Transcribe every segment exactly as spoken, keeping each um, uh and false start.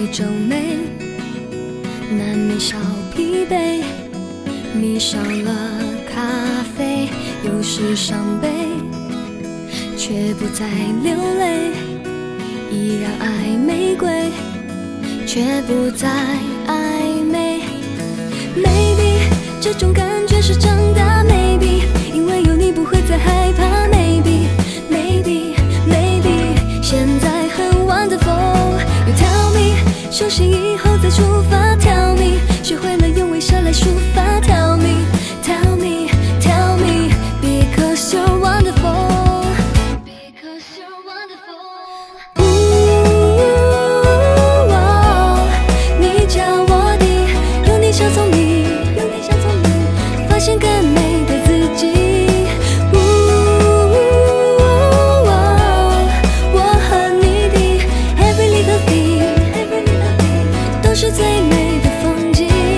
皱眉，难免小疲惫，迷上了咖啡，有时伤悲，却不再流泪，依然爱玫瑰，却不再暧昧。Maybe 这种感觉是真的 ，Maybe 因为有你不会再害怕 ，Maybe Maybe Maybe 现在很 wonderful。You tell me 休息以后再出发 ，Tell me 学会了用微笑来抒发 ，Tell me Tell me Tell me because you're wonderful。Because you're wonderful。呜哦，你教我的，用你小聪明，用你小聪明，发现更美的自己。呜哦，我和你的 every little thing，every little thing 都是最美的风景。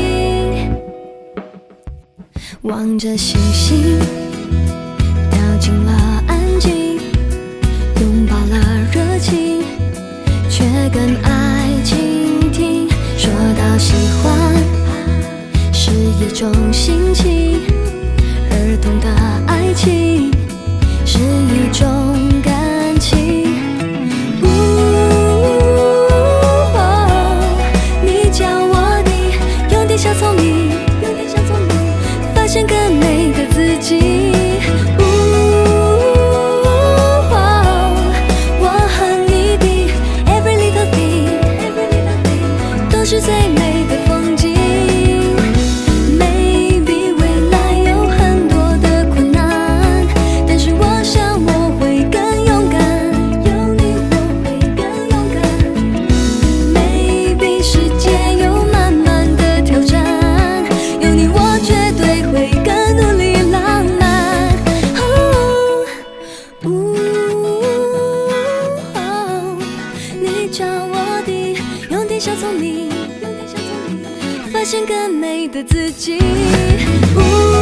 望着星星，掉进了安静，拥抱了热情，却更爱倾听。说到喜欢，是一种心情，儿童的爱情是一种感情。呜哦，你教我的，用点小聪明，用点小聪明，发现更美的自己。呜哦，我和你的 every little thing，every little thing 都是最美的风景。Maybe 未来有很多的困难，但是我想我会更勇敢，有你我会更勇敢。Maybe 世界有满满的挑战，有你我绝对会更努力浪漫。哦，呜哦，你教我的，用点小聪明，用点小聪明，发现更美的自己。呜